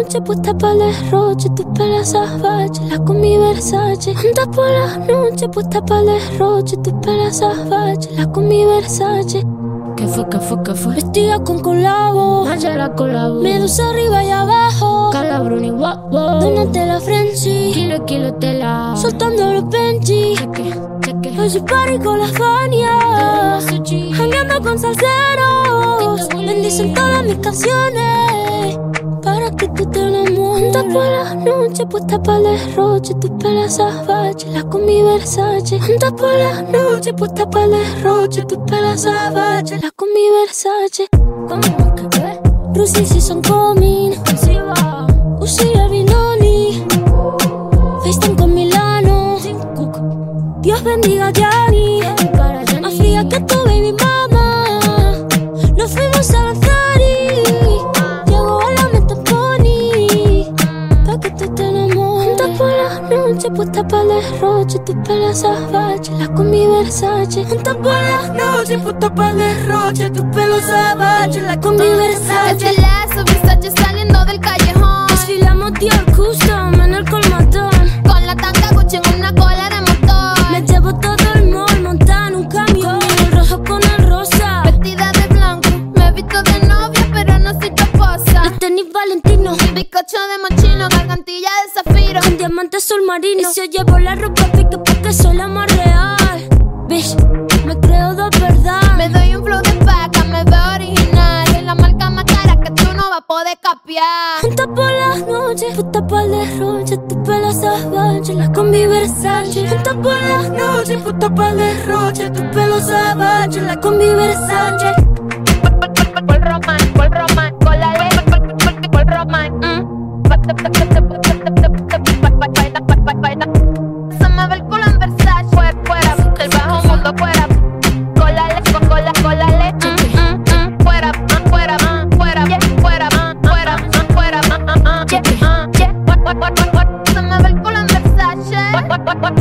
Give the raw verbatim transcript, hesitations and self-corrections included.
noche puesta para el derroche, tu pelo salvaje, la con mi Versace. Anda por la noche puesta para el derroche, tu pelo salvaje, la con mi Versace. ¿Qué fue, qué fue, qué fue? Vestida con colabo, Angela colabo, Medusa arriba y abajo, Calabruni, wow, wow. Donate la Frenchy, Kilo, kilo, tela, soltando los Benji. cheque, cheque. Hoy soy party con la Fania, jangueando con salseros. Bendicen todas mis canciones para que tú te enamores. Anda por la noche puesta para el derroche, tu pelo salvaje, la con mi Versace. Anda por la noche puesta para el derroche, tu pelo salvaje, la con mi Versace. ¿Cómo que qué? Rusi si son coming, Así va. Uzi Albinoni, FaceTime con Milano. Dios bendiga a Gianni, Para Gianni. más fría que tu baby mama. Nos fuimos a la Ferry, llegó a la meta Pony, pa' que tú te enamores. Anda por la noche puesta para el derroche, tu pelo salvaje, la con mi Versace. Anda por la noche puesta para el derroche, tu pelo salvaje, la con mi Versace. Este lazo, Versace saliendo del callejón. Desfilamos Dior Custom en el colmatón, Con la tanga Gucci en una cola de motor. me llevo todo el mall montada en un camión, el rojo con el rosa. Vestida de blanco, me he visto de novia, pero no soy tu esposa. El tenis Valentino, Bizcocho de mochino, gargantilla de zafiro. con diamante azul marino. Y si yo llevo la ropa pique porque soy la más real. Bitch, me creo de verdad. Me doy un flow de paca, me veo original. Es la marca más cara que tú no vas a poder capiar. Anda por las noches, puesta para el derroche, tu pelo salvaje, la con mi Versace. Anda por las noches, puesta para el derroche, tu pelo salvaje, la con mi Versace. Cual román, cual román, con la ley, cual román. Se me ve el culo en Versace, fuera, fuera, del bajo mundo, fuera. Con la leche, con la, con la leche, fuera, fuera, fuera, yeah, fuera, fuera, fuera, yeah, yeah. Se me ve el culo en Versace.